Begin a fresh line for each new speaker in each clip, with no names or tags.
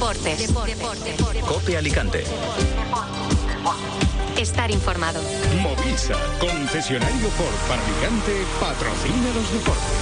Deportes.
COPE Alicante.
Estar informado.
Movisa, concesionario Ford para Alicante, patrocina los deportes.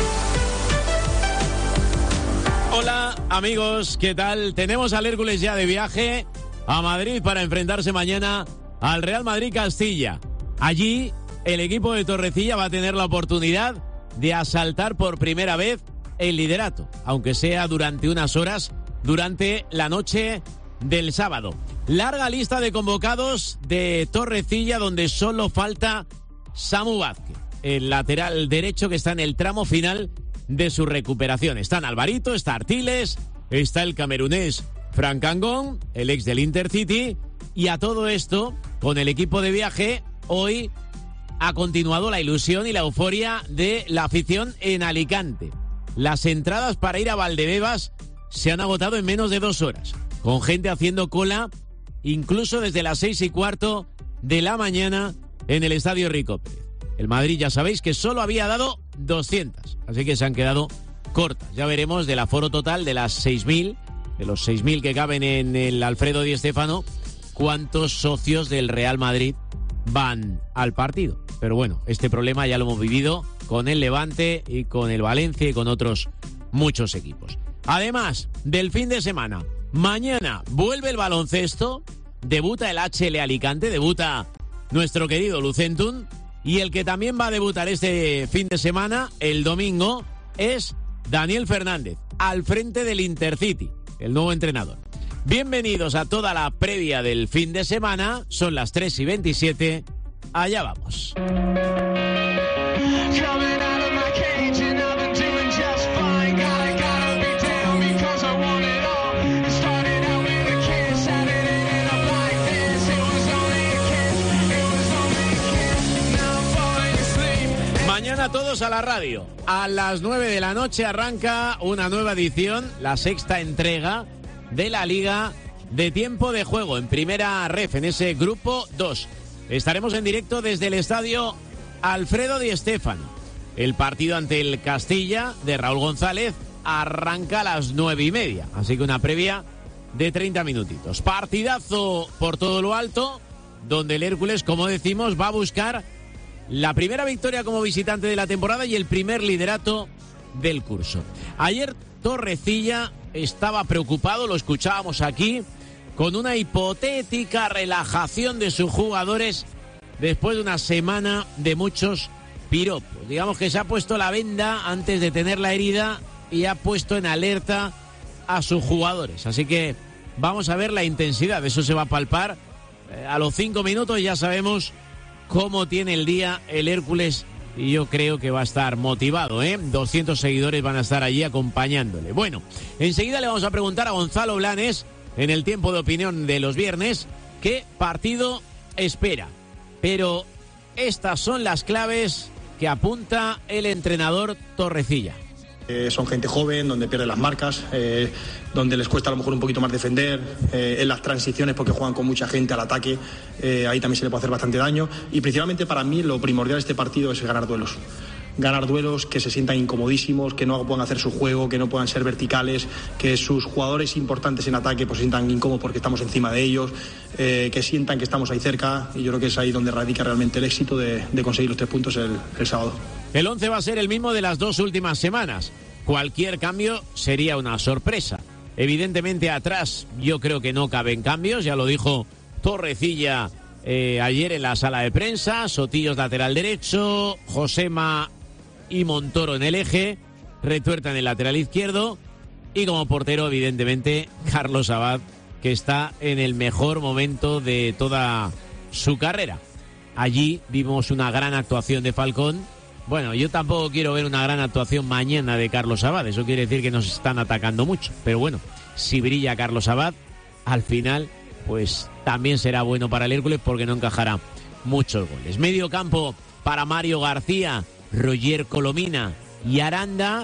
Hola amigos, ¿qué tal? Tenemos al Hércules ya de viaje a Madrid para enfrentarse mañana al Real Madrid Castilla. Allí el equipo de Torrecilla va a tener la oportunidad de asaltar por primera vez el liderato, aunque sea durante unas horas, durante la noche del sábado. Larga lista de convocados de Torrecilla, donde solo falta Samu Vázquez, el lateral derecho que está en el tramo final de su recuperación. Están Alvarito, está Artiles, está el camerunés Frank Angón, el ex del Intercity, y a todo esto, con el equipo de viaje, hoy ha continuado la ilusión y la euforia de la afición en Alicante. Las entradas para ir a Valdebebas se han agotado en menos de 2 horas, con gente haciendo cola, incluso desde las 6:15 de la mañana en el Estadio Rico Pérez. El Madrid ya sabéis que solo había dado 200, así que se han quedado cortas. Ya veremos del aforo total de las 6.000, de los 6.000 que caben en el Alfredo Di Stéfano, cuántos socios del Real Madrid van al partido. Pero bueno, este problema ya lo hemos vivido con el Levante y con el Valencia y con otros muchos equipos. Además del fin de semana, mañana vuelve el baloncesto, debuta el HL Alicante, debuta nuestro querido Lucentum, y el que también va a debutar este fin de semana, el domingo, es Daniel Fernández, al frente del Intercity, el nuevo entrenador. Bienvenidos a toda la previa del fin de semana, son las 3:27, allá vamos. Mañana todos a la radio. A las 9 de la noche arranca una nueva edición, la 6ª entrega de la Liga de Tiempo de Juego en Primera Ref, en ese grupo 2. Estaremos en directo desde el estadio Alfredo Di Stéfano. El partido ante el Castilla de Raúl González arranca a las 9:30, así que una previa de 30 minutitos. Partidazo por todo lo alto, donde el Hércules, como decimos, va a buscar la primera victoria como visitante de la temporada y el primer liderato del curso. Ayer Torrecilla estaba preocupado, lo escuchábamos aquí, con una hipotética relajación de sus jugadores después de una semana de muchos piropos. Digamos que se ha puesto la venda antes de tener la herida y ha puesto en alerta a sus jugadores. Así que vamos a ver la intensidad, eso se va a palpar. A los 5 minutos ya sabemos cómo tiene el día el Hércules, y yo creo que va a estar motivado, 200 seguidores van a estar allí acompañándole. Bueno, enseguida le vamos a preguntar a Gonzalo Blanes, en el tiempo de opinión de los viernes, qué partido espera. Pero estas son las claves que apunta el entrenador Torrecilla.
Son gente joven, donde pierden las marcas, donde les cuesta a lo mejor un poquito más defender, en las transiciones porque juegan con mucha gente al ataque, ahí también se le puede hacer bastante daño, y principalmente para mí lo primordial de este partido es ganar duelos, que se sientan incomodísimos, que no puedan hacer su juego, que no puedan ser verticales, que sus jugadores importantes en ataque pues se sientan incómodos porque estamos encima de ellos, que sientan que estamos ahí cerca, y yo creo que es ahí donde radica realmente el éxito de conseguir los 3 puntos el sábado.
El 11 va a ser el mismo de las 2 últimas semanas. Cualquier cambio sería una sorpresa. Evidentemente atrás yo creo que no caben cambios, ya lo dijo Torrecilla ayer en la sala de prensa. Sotillos lateral derecho, Josema y Montoro en el eje, Retuerta en el lateral izquierdo, y como portero evidentemente Carlos Abad, que está en el mejor momento de toda su carrera. Allí vimos una gran actuación de Falcón. Bueno, yo tampoco quiero ver una gran actuación mañana de Carlos Abad, eso quiere decir que nos están atacando mucho, pero bueno, si brilla Carlos Abad, al final pues también será bueno para el Hércules porque no encajará muchos goles. Medio campo para Mario García, Roger Colomina y Aranda,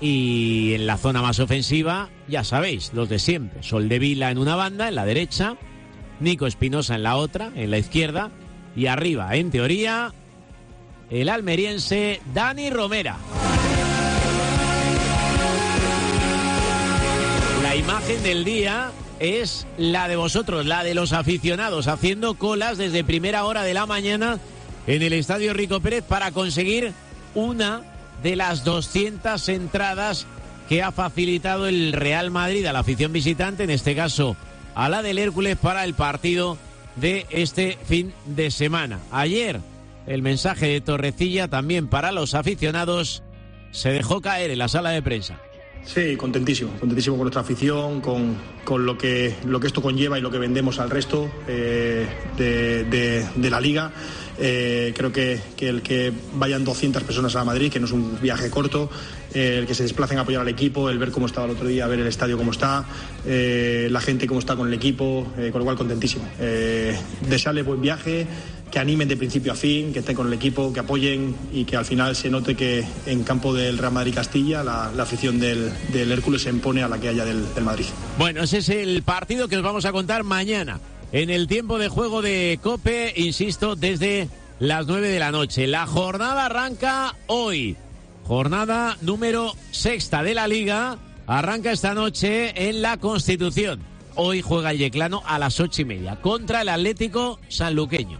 y en la zona más ofensiva, ya sabéis, los de siempre, Soldevila en una banda, en la derecha, Nico Espinosa en la otra, en la izquierda, y arriba, en teoría, el almeriense Dani Romera. La imagen del día es la de vosotros, la de los aficionados, haciendo colas desde primera hora de la mañana en el Estadio Rico Pérez para conseguir una de las 200 entradas que ha facilitado el Real Madrid a la afición visitante, en este caso a la del Hércules, para el partido de este fin de semana. Ayer el mensaje de Torrecilla también para los aficionados se dejó caer en la sala de prensa.
Sí, contentísimo con nuestra afición, con lo que esto conlleva y lo que vendemos al resto de la liga. Creo que el que vayan 200 personas a Madrid, que no es un viaje corto, el que se desplacen a apoyar al equipo, el ver cómo estaba el otro día, ver el estadio cómo está, la gente cómo está con el equipo, con lo cual contentísimo. Desearle buen viaje, que animen de principio a fin, que estén con el equipo, que apoyen y que al final se note que en campo del Real Madrid Castilla la afición del Hércules se impone a la que haya del Madrid.
Bueno, ese es el partido que os vamos a contar mañana en el tiempo de juego de COPE, insisto, desde las 9 de la noche. La jornada arranca hoy, jornada número 6 de la Liga, arranca esta noche en la Constitución. Hoy juega el Yeclano a las 8:30 contra el Atlético Sanluqueño.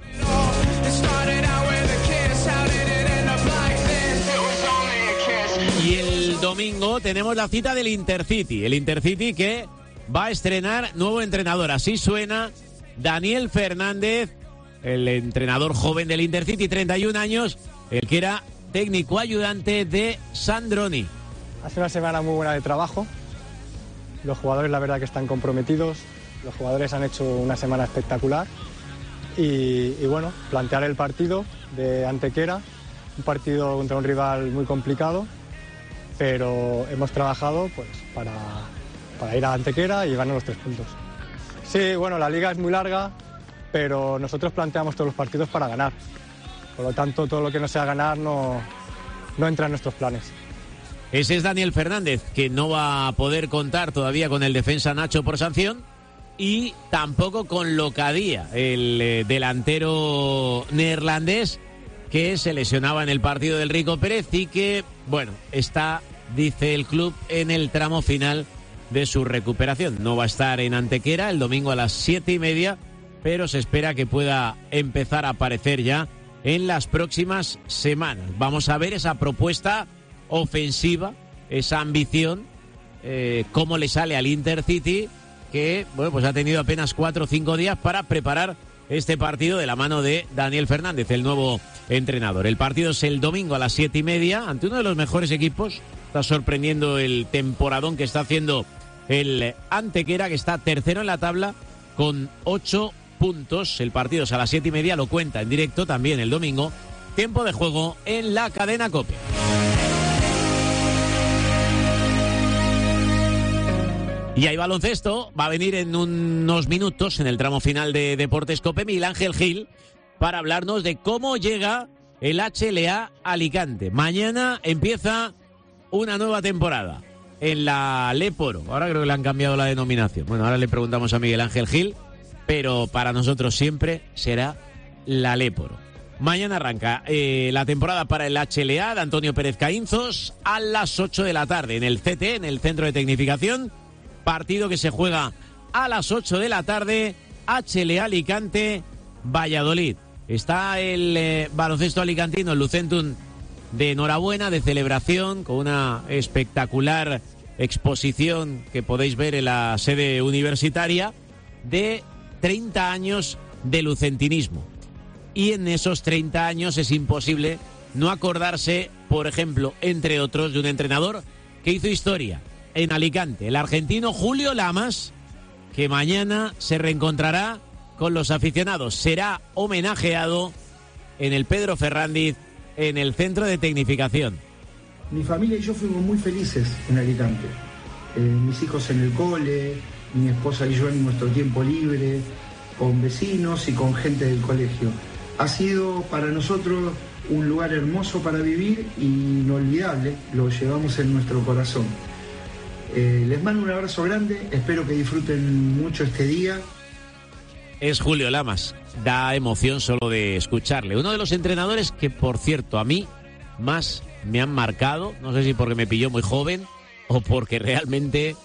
Y el domingo tenemos la cita del Intercity. El Intercity que va a estrenar nuevo entrenador. Así suena Daniel Fernández, el entrenador joven del Intercity, 31 años, el que era técnico ayudante de Sandroni.
Hace una semana muy buena de trabajo. Los jugadores, la verdad, que están comprometidos. Los jugadores han hecho una semana espectacular. Y bueno, plantear el partido de Antequera, un partido contra un rival muy complicado, pero hemos trabajado pues para ir a Antequera y ganar los 3 puntos. Sí, bueno, la liga es muy larga, pero nosotros planteamos todos los partidos para ganar. Por lo tanto, todo lo que no sea ganar no entra en nuestros planes.
Ese es Daniel Fernández, que no va a poder contar todavía con el defensa Nacho por sanción y tampoco con Locadía, el delantero neerlandés que se lesionaba en el partido del Rico Pérez y que, bueno, está, dice el club, en el tramo final de su recuperación. No va a estar en Antequera el domingo a las 7:30, pero se espera que pueda empezar a aparecer ya en las próximas semanas. Vamos a ver esa propuesta ofensiva, esa ambición, cómo le sale al Intercity, que bueno, pues ha tenido apenas 4 o 5 días para preparar este partido de la mano de Daniel Fernández, el nuevo entrenador. El partido es el domingo a las 7:30 ante uno de los mejores equipos. Está sorprendiendo el temporadón que está haciendo el Antequera, que está tercero en la tabla con 8 puntos. El partido es a las 7:30, lo cuenta en directo también el domingo. Tiempo de juego en la cadena COPE. Y hay baloncesto, va a venir en unos minutos en el tramo final de Deportes COPE Miguel Ángel Gil para hablarnos de cómo llega el HLA Alicante. Mañana empieza una nueva temporada en la Leporo. Ahora creo que le han cambiado la denominación. Bueno, ahora le preguntamos a Miguel Ángel Gil, pero para nosotros siempre será la Leporo. Mañana arranca la temporada para el HLA de Antonio Pérez Caínzos a las 8 de la tarde en el CT, en el Centro de Tecnificación. Partido que se juega a las 8 de la tarde, HLA Alicante, Valladolid. Está el baloncesto alicantino, el Lucentum, de enhorabuena, de celebración, con una espectacular exposición que podéis ver en la sede universitaria de 30 años de lucentinismo. Y en esos 30 años es imposible no acordarse, por ejemplo, entre otros, de un entrenador que hizo historia en Alicante, el argentino Julio Lamas, que mañana se reencontrará con los aficionados. Será homenajeado en el Pedro Ferrandiz, en el Centro de Tecnificación.
Mi familia y yo fuimos muy felices en Alicante. Mis hijos en el cole, mi esposa y yo en nuestro tiempo libre, con vecinos y con gente del colegio. Ha sido para nosotros un lugar hermoso para vivir y inolvidable. Lo llevamos en nuestro corazón. Les mando un abrazo grande, espero que disfruten mucho este día.
Es Julio Lamas, da emoción solo de escucharle. Uno de los entrenadores que, por cierto, a mí más me han marcado, no sé si porque me pilló muy joven o porque realmente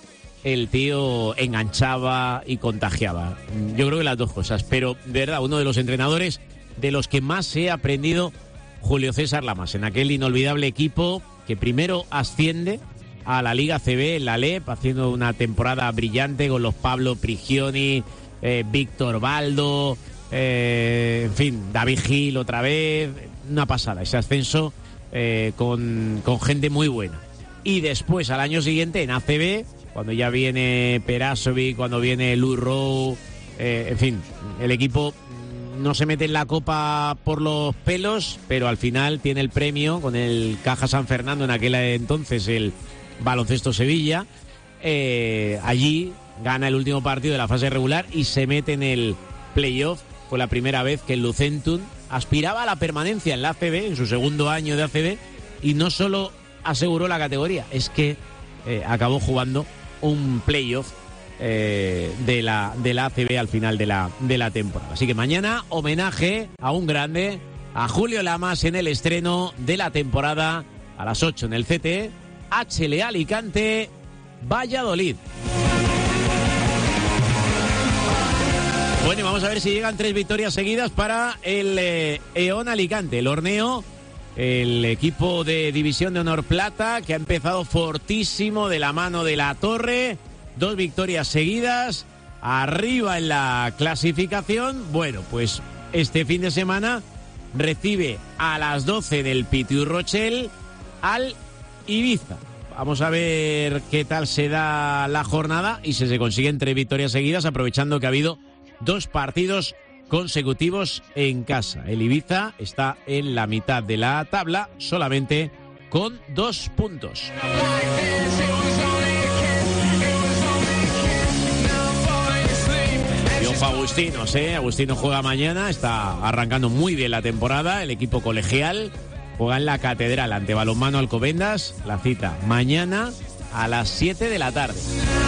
el tío enganchaba y contagiaba. Yo creo que las dos cosas, pero de verdad, uno de los entrenadores de los que más he aprendido, Julio César Lamas, en aquel inolvidable equipo que primero asciende a la Liga CB, en la LEP, haciendo una temporada brillante con los Pablo Prigioni, Víctor Baldo, en fin, David Gil otra vez, una pasada, ese ascenso con gente muy buena. Y después, al año siguiente, en ACB, cuando ya viene Perasovic, cuando viene Lou Rowe, en fin, el equipo no se mete en la copa por los pelos, pero al final tiene el premio con el Caja San Fernando, en aquel entonces el Baloncesto Sevilla. Allí gana el último partido de la fase regular y se mete en el playoff. Fue la primera vez que el Lucentum aspiraba a la permanencia en la ACB, en su segundo año de ACB, y no solo aseguró la categoría, es que acabó jugando un playoff de la ACB al final de la temporada. Así que mañana homenaje a un grande, a Julio Lamas, en el estreno de la temporada a las 8 en el CT, HL Alicante, Valladolid. Bueno, y vamos a ver si llegan 3 victorias seguidas para el EON Alicante, el Horneo, el equipo de División de Honor Plata, que ha empezado fortísimo de la mano de La Torre. 2 victorias seguidas, arriba en la clasificación. Bueno, pues este fin de semana recibe a las 12 del Pitiu Rochelle al Ibiza. Vamos a ver qué tal se da la jornada y si se consiguen 3 victorias seguidas, aprovechando que ha habido 2 partidos consecutivos en casa. El Ibiza está en la mitad de la tabla, solamente con 2 puntos. Y ojo a Agustinos, Agustino juega mañana, está arrancando muy bien la temporada, el equipo colegial juega en la Catedral ante Balonmano Alcobendas, la cita mañana a las 7 de la tarde.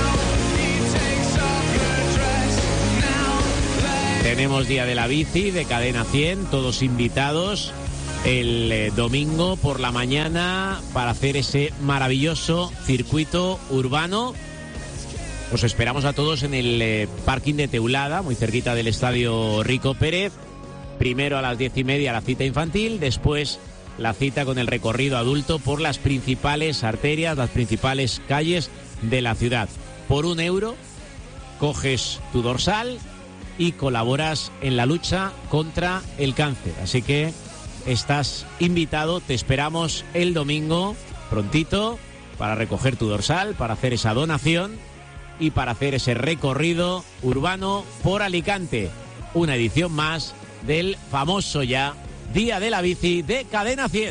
Tenemos Día de la Bici de Cadena 100, todos invitados el domingo por la mañana para hacer ese maravilloso circuito urbano. Os esperamos a todos en el parking de Teulada, muy cerquita del estadio Rico Pérez. Primero a las 10:30 la cita infantil, después la cita con el recorrido adulto por las principales arterias, las principales calles de la ciudad. Por €1 coges tu dorsal y colaboras en la lucha contra el cáncer. Así que estás invitado, te esperamos el domingo prontito para recoger tu dorsal, para hacer esa donación y para hacer ese recorrido urbano por Alicante. Una edición más del famoso ya Día de la Bici de Cadena 100.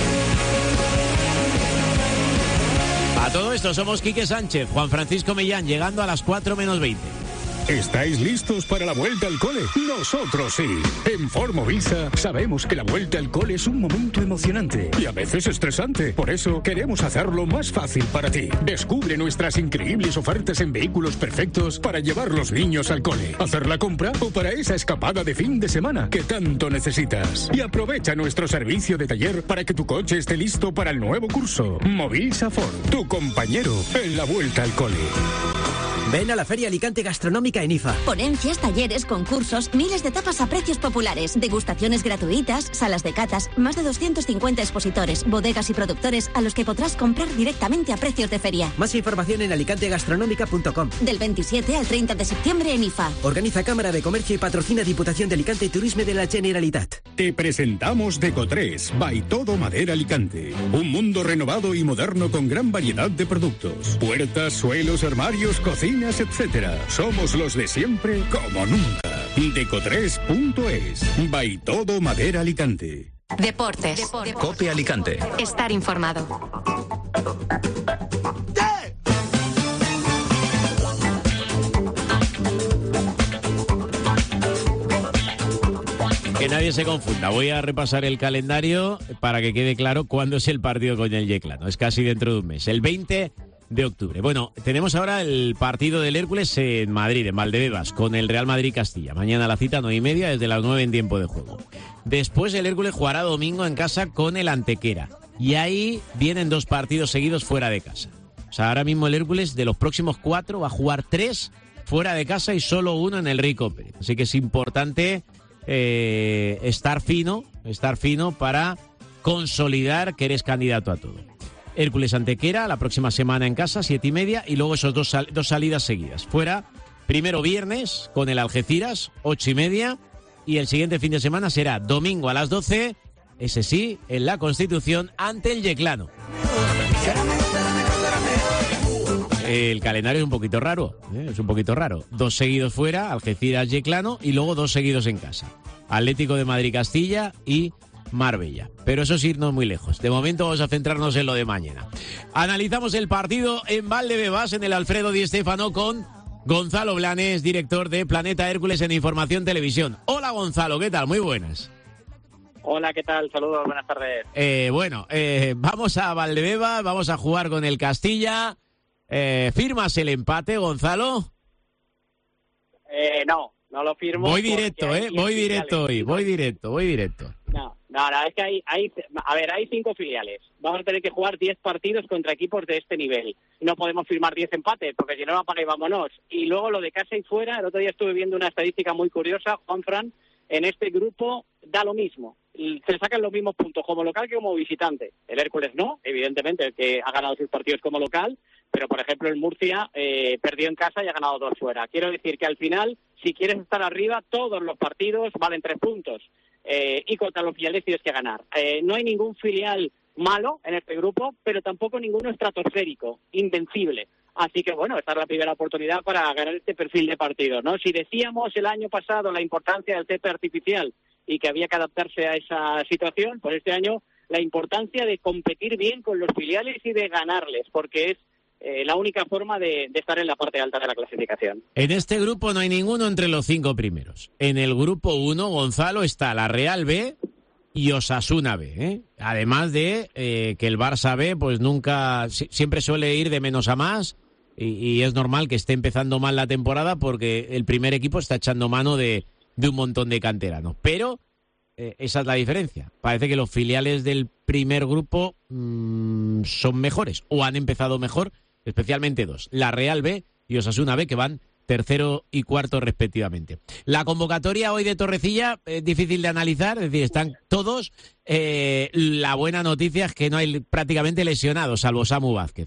A todo esto somos Quique Sánchez, Juan Francisco Millán, llegando a las 4 menos 20.
¿Estáis listos para la vuelta al cole? Nosotros sí. En Ford Movisa sabemos que la vuelta al cole es un momento emocionante y a veces estresante. Por eso queremos hacerlo más fácil para ti. Descubre nuestras increíbles ofertas en vehículos perfectos para llevar los niños al cole, hacer la compra o para esa escapada de fin de semana que tanto necesitas. Y aprovecha nuestro servicio de taller para que tu coche esté listo para el nuevo curso. Movisa Ford, tu compañero en la vuelta al cole.
Ven a la Feria Alicante Gastronómica en IFA.
Ponencias, talleres, concursos, miles de tapas a precios populares, degustaciones gratuitas, salas de catas, más de 250 expositores, bodegas y productores a los que podrás comprar directamente a precios de feria.
Más información en alicantegastronómica.com.
Del 27 al 30 de septiembre en IFA.
Organiza Cámara de Comercio y patrocina Diputación de Alicante y Turisme de la Generalitat.
Te presentamos Deco3 by Todo Madera Alicante. Un mundo renovado y moderno con gran variedad de productos. Puertas, suelos, armarios, cocinas, etcétera. Somos los de siempre como nunca. Deco3.es by Todo Madera Alicante.
Deportes. COPE Alicante.
Estar informado.
Que nadie se confunda. Voy a repasar el calendario para que quede claro cuándo es el partido con el Yeclano. Es casi dentro de un mes. El 20 de octubre. Bueno, tenemos ahora el partido del Hércules en Madrid, en Valdebebas, con el Real Madrid Castilla. Mañana la cita 9:30, desde las 9 en tiempo de juego. Después el Hércules jugará domingo en casa con el Antequera. Y ahí vienen 2 partidos seguidos fuera de casa. O sea, ahora mismo el Hércules de los próximos 4 va a jugar 3 fuera de casa y solo 1 en el Rico Pérez. Así que es importante estar fino para consolidar que eres candidato a todo. Hércules Antequera, la próxima semana en casa, 7:30, y luego esos dos salidas seguidas. Fuera, primero viernes con el Algeciras, 8:30, y el siguiente fin de semana será domingo a las 12, ese sí, en la Constitución, ante el Yeclano. El calendario es un poquito raro, es un poquito raro. 2 seguidos fuera, Algeciras, Yeclano, y luego 2 seguidos en casa. Atlético de Madrid, Castilla y Marbella. Pero eso es irnos muy lejos. De momento vamos a centrarnos en lo de mañana. Analizamos el partido en Valdebebas, en el Alfredo Di Stéfano, con Gonzalo Blanes, director de Planeta Hércules en Información Televisión. Hola Gonzalo, ¿qué tal? Muy buenas.
Hola, ¿qué tal? Saludos, buenas tardes.
Vamos a Valdebebas, vamos a jugar con el Castilla. ¿Firmas el empate, Gonzalo?
No lo firmo.
Voy directo, voy directo hoy, voy directo.
No, es que hay 5 filiales. Vamos a tener que jugar 10 partidos contra equipos de este nivel. No podemos firmar 10 empates, porque si no, apaga y vámonos. Y luego lo de casa y fuera, el otro día estuve viendo una estadística muy curiosa, Juanfran, en este grupo da lo mismo. Se sacan los mismos puntos como local que como visitante. El Hércules no, evidentemente, el que ha ganado sus partidos como local, pero por ejemplo el Murcia perdió en casa y ha ganado 2 fuera. Quiero decir que al final, si quieres estar arriba, todos los partidos valen 3 puntos. Y contra los filiales tienes que ganar. No hay ningún filial malo en este grupo, pero tampoco ninguno estratosférico, invencible. Así que bueno, esta es la primera oportunidad para ganar este perfil de partidos, ¿no? Si decíamos el año pasado la importancia del césped artificial y que había que adaptarse a esa situación, pues este año la importancia de competir bien con los filiales y de ganarles, porque es la única forma de estar en la parte alta de la clasificación.
En este grupo no hay ninguno entre los 5 primeros. En el grupo 1, Gonzalo, está la Real B y Osasuna B, Además de que el Barça B pues siempre suele ir de menos a más y es normal que esté empezando mal la temporada porque el primer equipo está echando mano de un montón de canteranos. Pero esa es la diferencia. Parece que los filiales del primer grupo son mejores o han empezado mejor, especialmente 2, la Real B y Osasuna B, que van tercero y cuarto respectivamente. La convocatoria hoy de Torrecilla es difícil de analizar, es decir, están todos. La buena noticia es que no hay prácticamente lesionados, salvo Samu Vázquez,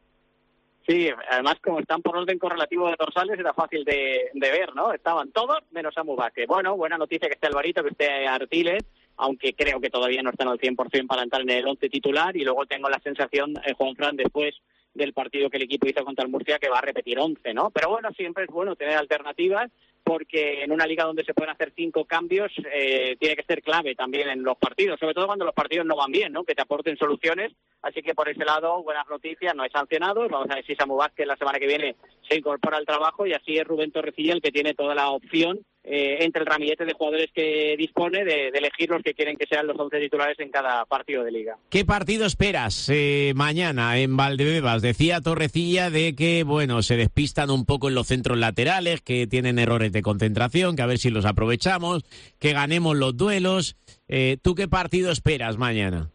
Sí, además como están por orden correlativo de dorsales era fácil de ver, ¿no? Estaban todos menos Samu Vázquez. Bueno, buena noticia que esté Alvarito, que esté Artiles, aunque creo que todavía no están al 100% para entrar en el 11 titular, y luego tengo la sensación, Juanfran, después del partido que el equipo hizo contra el Murcia, que va a repetir 11, ¿no? Pero bueno, siempre es bueno tener alternativas, porque en una liga donde se pueden hacer 5 cambios, tiene que ser clave también en los partidos, sobre todo cuando los partidos no van bien, ¿no? Que te aporten soluciones. Así que por ese lado, buenas noticias, no hay sancionados. Vamos a ver si Samu Vázquez la semana que viene se incorpora al trabajo, y así es Rubén Torrecilla el que tiene toda la opción entre el ramillete de jugadores que dispone de elegir los que quieren que sean los 11 titulares en cada partido de liga.
¿Qué partido esperas mañana en Valdebebas? Decía Torrecilla de que, bueno, se despistan un poco en los centros laterales, que tienen errores de concentración, que a ver si los aprovechamos, que ganemos los duelos. ¿Tú qué partido esperas mañana?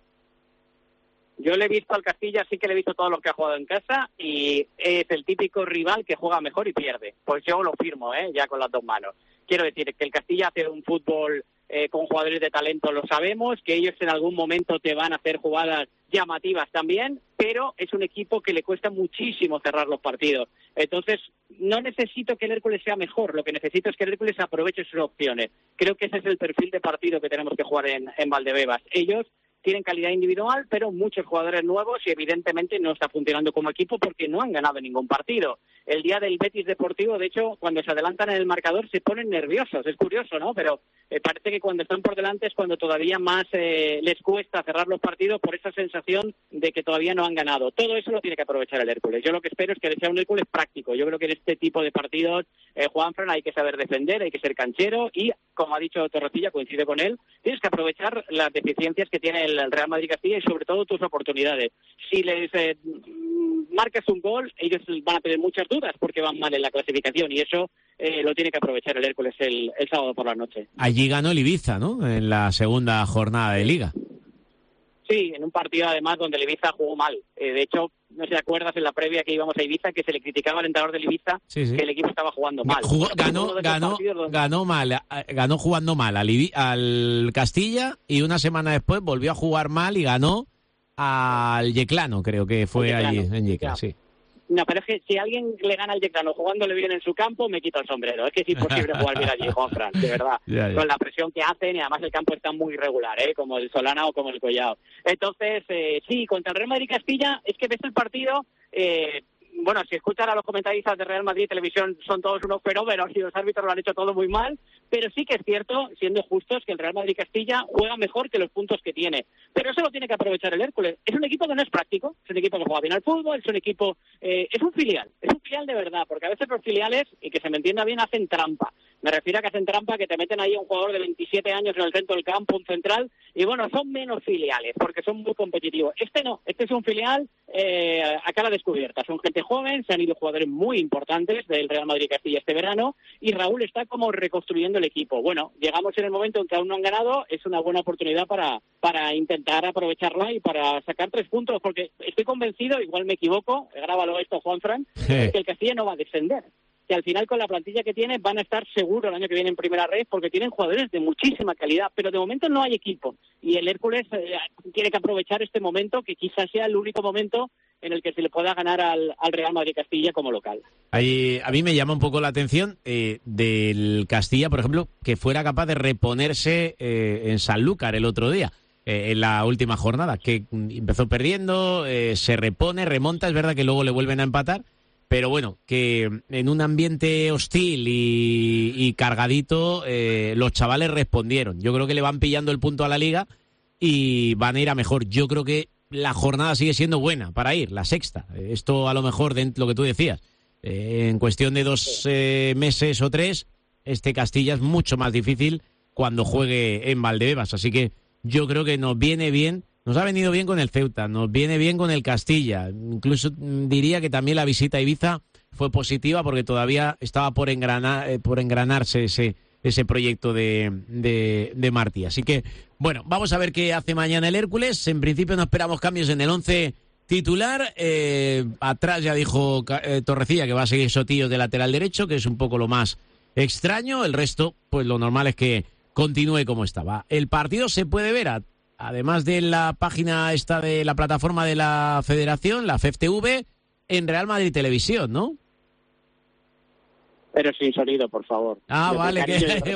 Yo le he visto al Castilla, sí que le he visto todos los que ha jugado en casa, y es el típico rival que juega mejor y pierde. Pues yo lo firmo, ya con las 2 manos. Quiero decir que el Castilla hace un fútbol con jugadores de talento, lo sabemos, que ellos en algún momento te van a hacer jugadas llamativas también, pero es un equipo que le cuesta muchísimo cerrar los partidos. Entonces, no necesito que el Hércules sea mejor, lo que necesito es que el Hércules aproveche sus opciones. Creo que ese es el perfil de partido que tenemos que jugar en Valdebebas. Ellos tienen calidad individual, pero muchos jugadores nuevos, y evidentemente no está funcionando como equipo porque no han ganado ningún partido. El día del Betis Deportivo, de hecho, cuando se adelantan en el marcador se ponen nerviosos. Es curioso, ¿no? Pero parece que cuando están por delante es cuando todavía más les cuesta cerrar los partidos por esa sensación de que todavía no han ganado. Todo eso lo tiene que aprovechar el Hércules. Yo lo que espero es que sea un Hércules práctico. Yo creo que en este tipo de partidos, Juanfran, hay que saber defender, hay que ser canchero y, como ha dicho Torrecilla, coincide con él, tienes que aprovechar las deficiencias que tiene el Real Madrid Castilla y sobre todo tus oportunidades. Si les marcas un gol, ellos van a tener muchas dudas porque van mal en la clasificación, y eso lo tiene que aprovechar el Hércules el sábado por la noche.
Allí ganó el Ibiza, ¿no? En la segunda jornada de Liga.
Sí, en un partido además donde el Ibiza jugó mal. De hecho, no sé si te acuerdas en la previa que íbamos a Ibiza que se le criticaba al entrenador del Ibiza que el equipo estaba jugando mal.
Ganó jugando mal al Castilla y una semana después volvió a jugar mal y ganó al Yeclano, creo que fue allí en Yeclano, sí.
No, pero es que si alguien le gana al Yeclano jugándole bien en su campo, me quito el sombrero. Es que es imposible jugar bien allí, Juanfran, de verdad. Ya. Con la presión que hacen y además el campo está muy irregular, como el Solana o como el Collao. Entonces, sí, contra el Real Madrid Castilla, es que ves el partido... Bueno, si escuchan a los comentaristas de Real Madrid Televisión, son todos unos fenómenos y los árbitros lo han hecho todo muy mal, pero sí que es cierto, siendo justos, que el Real Madrid Castilla juega mejor que los puntos que tiene. Pero eso lo tiene que aprovechar el Hércules. Es un equipo que no es práctico, es un equipo que juega bien al fútbol, es un equipo... es un filial de verdad, porque a veces los filiales, y que se me entienda bien, hacen trampa. Me refiero a que hacen trampa, que te meten ahí a un jugador de 27 años en el centro del campo, un central, y bueno, son menos filiales, porque son muy competitivos. Este no, este es un filial a cara descubierta. Son gente joven, se han ido jugadores muy importantes del Real Madrid Castilla este verano, y Raúl está como reconstruyendo el equipo. Bueno, llegamos en el momento en que aún no han ganado, es una buena oportunidad para intentar aprovecharla y para sacar 3 puntos, porque estoy convencido, igual me equivoco, grábalo esto, Juanfran, que el Castilla no va a descender. Que al final con la plantilla que tiene van a estar seguros el año que viene en primera red porque tienen jugadores de muchísima calidad, pero de momento no hay equipo y el Hércules tiene que aprovechar este momento que quizás sea el único momento en el que se le pueda ganar al Real Madrid Castilla como local.
Ahí, a mí me llama un poco la atención del Castilla, por ejemplo, que fuera capaz de reponerse en Sanlúcar el otro día. En la última jornada, que empezó perdiendo, se repone, remonta, es verdad que luego le vuelven a empatar, pero bueno, que en un ambiente hostil y cargadito, los chavales respondieron. Yo creo que le van pillando el punto a la Liga y van a ir a mejor. Yo creo que la jornada sigue siendo buena para ir, la sexta. Esto a lo mejor, de lo que tú decías, en cuestión de 2 meses o 3, este Castilla es mucho más difícil cuando juegue en Valdebebas. Así que yo creo que nos viene bien. Nos ha venido bien con el Ceuta, nos viene bien con el Castilla. Incluso diría que también la visita a Ibiza fue positiva porque todavía estaba por engranarse ese proyecto de Martí. Así que, bueno, vamos a ver qué hace mañana el Hércules. En principio no esperamos cambios en el 11 titular. Atrás ya dijo Torrecilla que va a seguir Sotillos de lateral derecho, que es un poco lo más extraño. El resto, pues lo normal es que continúe como estaba. El partido se puede ver además de la página esta de la plataforma de la Federación, la FEFTV, en Real Madrid Televisión, ¿no?
Pero sin sonido, por favor.
Vale,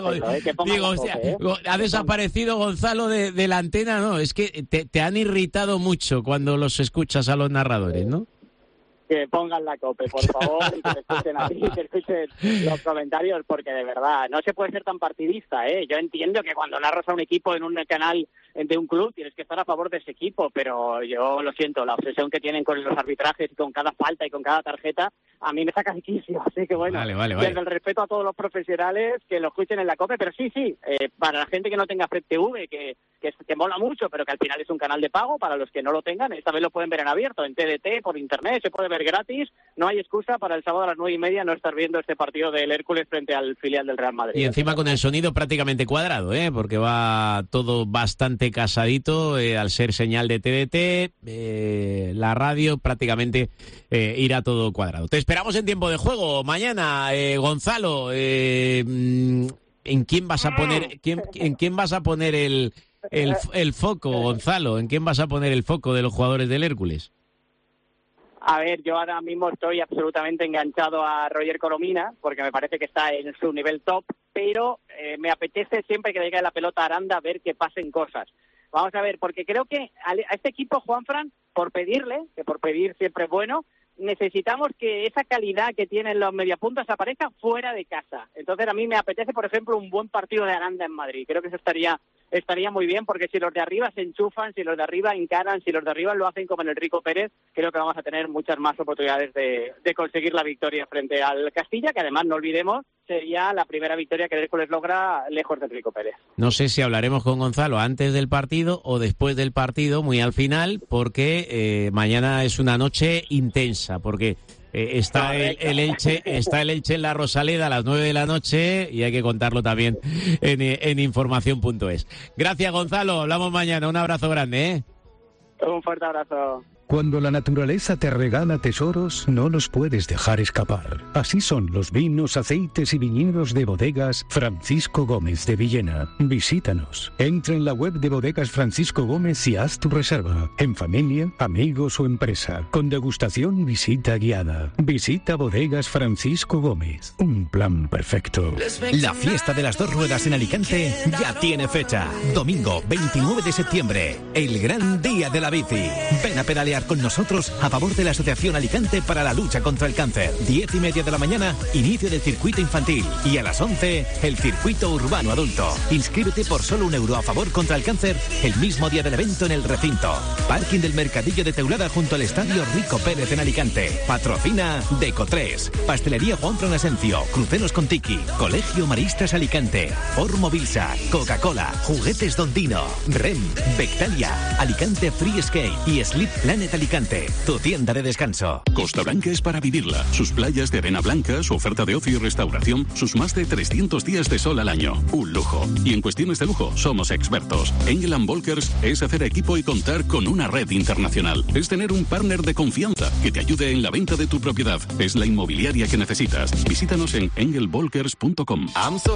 ha desaparecido Gonzalo de la antena, ¿no? Es que te han irritado mucho cuando los escuchas a los narradores, ¿no?
Que pongan la COPE, por favor, y que te escuchen a ti, que escuchen los comentarios, porque de verdad, no se puede ser tan partidista, ¿eh? Yo entiendo que cuando narras a un equipo en un canal de un club tienes que estar a favor de ese equipo, pero yo lo siento, la obsesión que tienen con los arbitrajes y con cada falta y con cada tarjeta, a mí me saca de quicio, así que bueno,
vale.
Desde el respeto a todos los profesionales, que lo escuchen en la COPE, pero sí, para la gente que no tenga FETV, que mola mucho, pero que al final es un canal de pago, para los que no lo tengan, esta vez lo pueden ver en abierto, en TDT, por internet, se puede ver gratis, no hay excusa para el sábado a las 9:30 no estar viendo este partido del Hércules frente al filial del Real Madrid.
Y encima con el sonido prácticamente cuadrado, porque va todo bastante casadito, al ser señal de TDT, la radio prácticamente irá todo cuadrado. Te esperamos en tiempo de juego mañana, Gonzalo. ¿En quién vas a poner, en quién vas a poner el foco, Gonzalo? ¿En quién vas a poner el foco de los jugadores del Hércules?
A ver, yo ahora mismo estoy absolutamente enganchado a Roger Coromina, porque me parece que está en su nivel top, pero me apetece siempre que le llegue la pelota a Aranda ver que pasen cosas. Vamos a ver, porque creo que a este equipo, Juanfran, por pedirle, que por pedir siempre es bueno, necesitamos que esa calidad que tienen los mediapuntas aparezca fuera de casa. Entonces a mí me apetece, por ejemplo, un buen partido de Aranda en Madrid. Creo que eso estaría muy bien, porque si los de arriba se enchufan, si los de arriba encaran, si los de arriba lo hacen como en el Rico Pérez, creo que vamos a tener muchas más oportunidades de conseguir la victoria frente al Castilla, que además, no olvidemos, sería la primera victoria que el Hércules logra lejos del Rico Pérez. No sé si hablaremos con Gonzalo antes del partido o después del partido, muy al final, porque mañana es una noche intensa, porque está el Elche en la Rosaleda a las 9 de la noche y hay que contarlo también en información.es. Gracias, Gonzalo, hablamos mañana, un abrazo grande, Un fuerte abrazo.
Cuando la naturaleza te regala tesoros, no los puedes dejar escapar. Así son los vinos, aceites y viñedos de Bodegas Francisco Gómez de Villena. Visítanos. Entra en la web de Bodegas Francisco Gómez y haz tu reserva. En familia, amigos o empresa. Con degustación y visita guiada. Visita Bodegas Francisco Gómez. Un plan perfecto.
La fiesta de las dos ruedas en Alicante ya tiene fecha. Domingo 29 de septiembre. El gran día de la bici. Ven a pedalear con nosotros a favor de la Asociación Alicante para la lucha contra el cáncer. 10:30 de la mañana, inicio del circuito infantil. Y a las 11, el circuito urbano adulto. Inscríbete por solo €1 a favor contra el cáncer el mismo día del evento en el recinto. Parking del Mercadillo de Teulada junto al Estadio Rico Pérez en Alicante. Patrocina Deco3. Pastelería Juan Fran Asencio. Cruceros con Tiki. Colegio Maristas Alicante. Formovilsa. Coca-Cola. Juguetes Don Dino. REM. Bectalia. Alicante Free Skate. Y Sleep Planet Alicante, tu tienda de descanso.
Costa Blanca es para vivirla. Sus playas de arena blanca, su oferta de ocio y restauración, sus más de 300 días de sol al año. Un lujo. Y en cuestiones de lujo, somos expertos. Engel & Volkers es hacer equipo y contar con una red internacional. Es tener un partner de confianza que te ayude en la venta de tu propiedad. Es la inmobiliaria que necesitas. Visítanos en engelvolkers.com.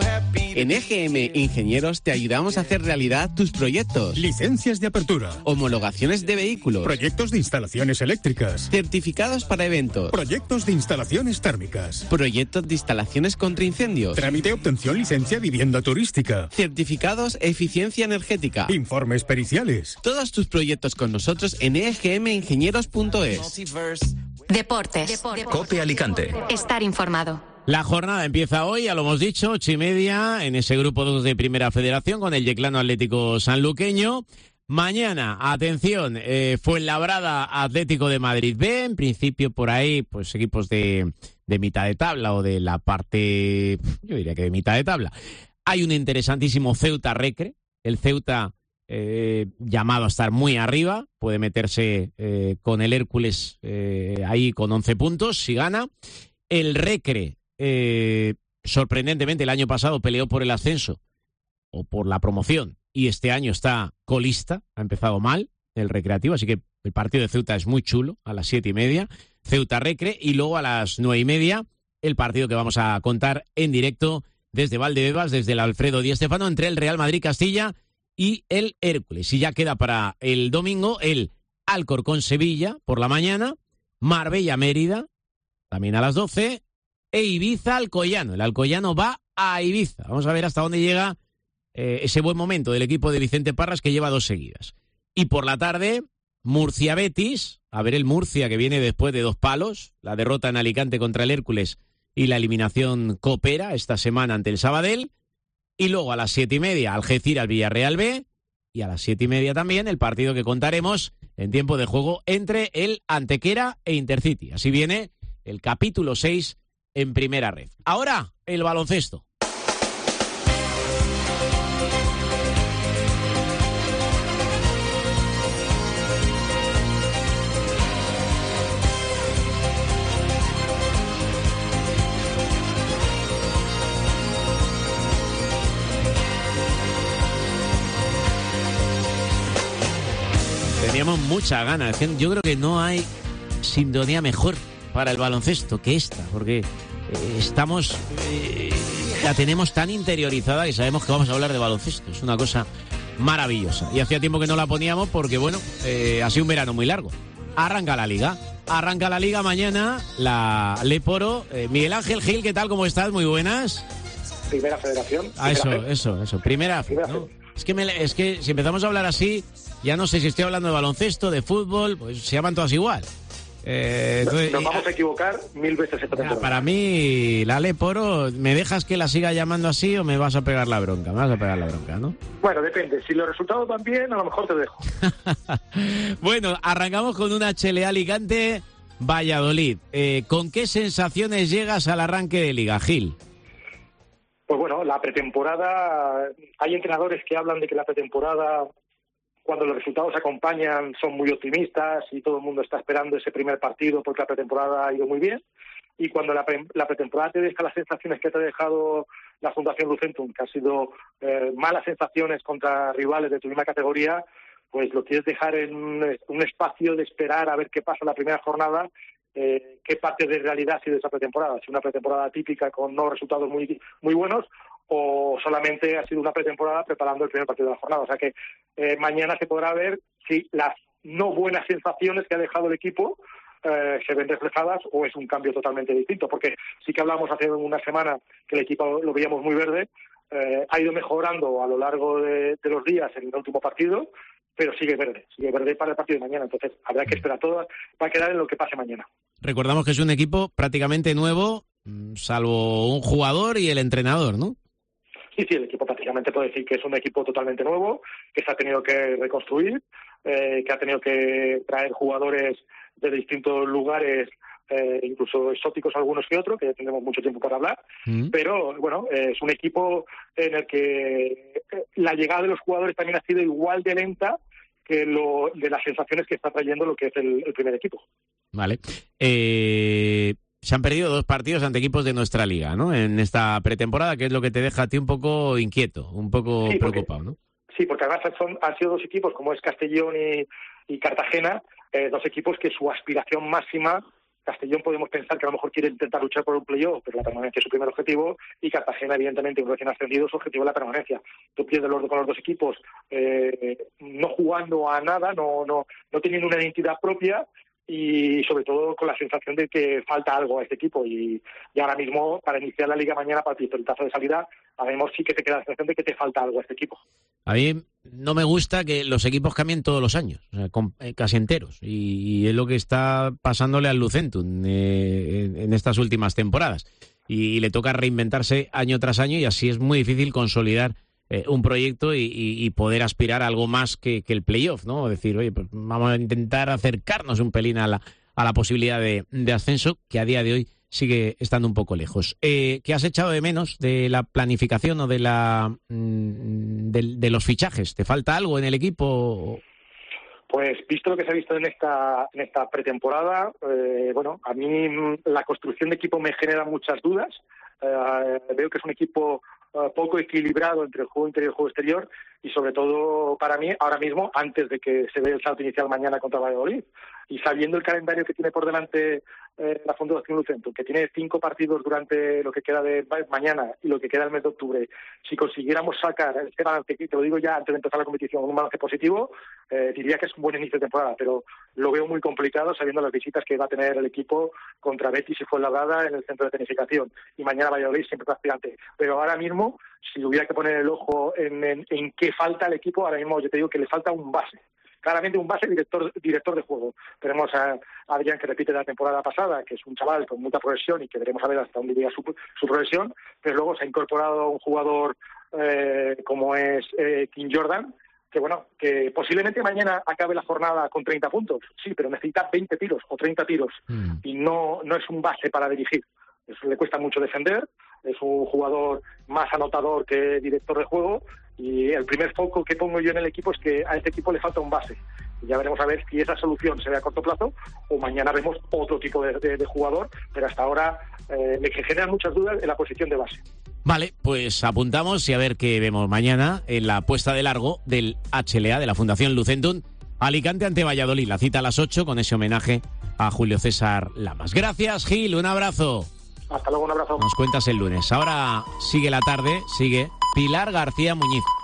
En EGM Ingenieros te ayudamos a hacer realidad tus proyectos.
Licencias de apertura.
Homologaciones de vehículos.
Proyectos de instalaciones eléctricas.
Certificados para eventos.
Proyectos de instalaciones térmicas.
Proyectos de instalaciones contra incendios.
Trámite obtención licencia vivienda turística.
Certificados eficiencia energética.
Informes periciales.
Todos tus proyectos con nosotros en egmingenieros.es.
Deportes.
COPE Alicante.
Estar informado.
La jornada empieza hoy, ya lo hemos dicho, 8:30, en ese grupo 2 de Primera Federación con el Yeclano Atlético Sanluqueño. Mañana, atención, Fuenlabrada Atlético de Madrid B, en principio por ahí, pues equipos de mitad de tabla o de la parte, yo diría que de mitad de tabla. Hay un interesantísimo Ceuta Recre, el Ceuta llamado a estar muy arriba, puede meterse con el Hércules ahí con 11 puntos si gana. El Recre, sorprendentemente el año pasado peleó por el ascenso o por la promoción, y este año está colista, ha empezado mal el Recreativo, así que el partido de Ceuta es muy chulo, a las 7:30, Ceuta Recre, y luego a las 9:30 el partido que vamos a contar en directo desde Valdebebas, desde el Alfredo Di Stéfano, entre el Real Madrid Castilla y el Hércules. Y ya queda para el domingo el Alcorcón Sevilla por la mañana, Marbella Mérida, también a las 12, e Ibiza Alcoyano. El Alcoyano va a Ibiza. Vamos a ver hasta dónde llega ese buen momento del equipo de Vicente Parras, que lleva 2 seguidas. Y por la tarde, Murcia-Betis, a ver el Murcia que viene después de 2 palos, la derrota en Alicante contra el Hércules y la eliminación copera esta semana ante el Sabadell. Y luego a las 7:30, Algeciras-Villarreal B, y a las 7:30 también el partido que contaremos en tiempo de juego entre el Antequera e Intercity. Así viene el capítulo 6 en Primera Red. Ahora, el baloncesto. Teníamos mucha ganas. Yo creo que no hay sintonía mejor para el baloncesto que esta, porque la tenemos tan interiorizada que sabemos que vamos a hablar de baloncesto. Es una cosa maravillosa. Y hacía tiempo que no la poníamos porque, bueno, ha sido un verano muy largo. Arranca la liga. Arranca la liga mañana, la Leporo. Miguel Ángel Gil, ¿qué tal? ¿Cómo estás? Muy buenas.
Primera Federación.
Eso. Primera. ¿No? Es que si empezamos a hablar así, ya no sé si estoy hablando de baloncesto, de fútbol, pues se llaman todas igual.
Entonces, nos vamos a equivocar 1000 veces esta temporada.
Para mí, la Leporo, ¿me dejas que la siga llamando así o me vas a pegar la bronca? Me vas a pegar la bronca, ¿no?
Bueno, depende. Si los resultados van bien, a lo mejor te dejo.
Bueno, arrancamos con una HLA Alicante Valladolid. ¿Con qué sensaciones llegas al arranque de Liga, Gil?
Pues bueno, la pretemporada, hay entrenadores que hablan de que la pretemporada, cuando los resultados acompañan, son muy optimistas y todo el mundo está esperando ese primer partido porque la pretemporada ha ido muy bien. Y cuando la pretemporada te deja las sensaciones que te ha dejado la Fundación Lucentum, que han sido malas sensaciones contra rivales de tu misma categoría, pues lo quieres dejar en un espacio de esperar a ver qué pasa en la primera jornada, qué parte de realidad ha sido esa pretemporada, si una pretemporada típica con no resultados muy buenos, o solamente ha sido una pretemporada preparando el primer partido de la jornada. O sea que mañana se podrá ver si las no buenas sensaciones que ha dejado el equipo se ven reflejadas o es un cambio totalmente distinto, porque sí que hablamos hace una semana que el equipo lo veíamos muy verde, ha ido mejorando a lo largo de los días en el último partido, pero sigue verde para el partido de mañana. Entonces habrá que esperar todo, va a quedar en lo que pase mañana.
Recordamos que es un equipo prácticamente nuevo, salvo un jugador y el entrenador, ¿no?
Sí, el equipo prácticamente puede decir que es un equipo totalmente nuevo, que se ha tenido que reconstruir, que ha tenido que traer jugadores de distintos lugares, incluso exóticos algunos que otros, que tendremos mucho tiempo para hablar, pero bueno, es un equipo en el que la llegada de los jugadores también ha sido igual de lenta que de las sensaciones que está trayendo lo que es el primer equipo.
Vale. Se han perdido 2 partidos ante equipos de nuestra liga, ¿no? En esta pretemporada, que es lo que te deja a ti un poco inquieto, un poco preocupado, ¿no?
Sí, porque además han sido 2 equipos, como es Castellón y Cartagena, 2 equipos que su aspiración máxima, Castellón podemos pensar que a lo mejor quiere intentar luchar por un playoff, pero la permanencia es su primer objetivo, y Cartagena, evidentemente, un recién ascendido, su objetivo es la permanencia. Tú pierdes con los 2 equipos no jugando a nada, no teniendo una identidad propia, y sobre todo con la sensación de que falta algo a este equipo, y ahora mismo para iniciar la liga mañana, para el pistoletazo de salida, ahora mismo sí que te queda la sensación de que te falta algo a este equipo.
A mí no me gusta que los equipos cambien todos los años, o sea, casi enteros, y es lo que está pasándole al Lucentum en estas últimas temporadas, y le toca reinventarse año tras año, y así es muy difícil consolidar un proyecto y poder aspirar a algo más que el playoff, ¿no? Decir, oye, pues vamos a intentar acercarnos un pelín a la posibilidad de ascenso, que a día de hoy sigue estando un poco lejos. ¿Qué has echado de menos de la planificación o de los fichajes? ¿Te falta algo en el equipo?
Pues visto lo que se ha visto en esta pretemporada, bueno, a mí la construcción de equipo me genera muchas dudas. Veo que es un equipo poco equilibrado entre el juego interior y el juego exterior, y sobre todo para mí ahora mismo, antes de que se dé el salto inicial mañana contra Valladolid, y sabiendo el calendario que tiene por delante la Fundación Lucentum, que tiene 5 partidos durante lo que queda de mañana y lo que queda del mes de octubre, si consiguiéramos sacar este balance, que te lo digo ya antes de empezar la competición, un balance positivo, diría que es un buen inicio de temporada, pero lo veo muy complicado sabiendo las visitas que va a tener el equipo contra Betis y Fuenlabrada en el centro de tecnificación, y mañana Valladolid siempre es aspirante. Pero ahora mismo, si hubiera que poner el ojo en qué falta al equipo, ahora mismo yo te digo que le falta un base. Claramente un base director de juego. Tenemos a Adrián, que repite la temporada pasada, que es un chaval con mucha progresión y que veremos a ver hasta dónde llega su progresión, pero luego se ha incorporado un jugador como es King Jordan, que bueno, que posiblemente mañana acabe la jornada con 30 puntos, sí, pero necesita 20 tiros o 30 tiros, y no es un base para dirigir. Eso le cuesta mucho defender, es un jugador más anotador que director de juego, y el primer foco que pongo yo en el equipo es que a este equipo le falta un base. Y ya veremos a ver si esa solución se ve a corto plazo o mañana vemos otro tipo de jugador, pero hasta ahora me generan muchas dudas en la posición de base.
Vale, pues apuntamos y a ver qué vemos mañana en la puesta de largo del HLA, de la Fundación Lucentum, Alicante ante Valladolid. La cita a las 8 con ese homenaje a Julio César Lamas. Gracias, Gil, un abrazo.
Hasta luego, un abrazo.
Nos cuentas el lunes. Ahora sigue la tarde, sigue Pilar García Muñiz.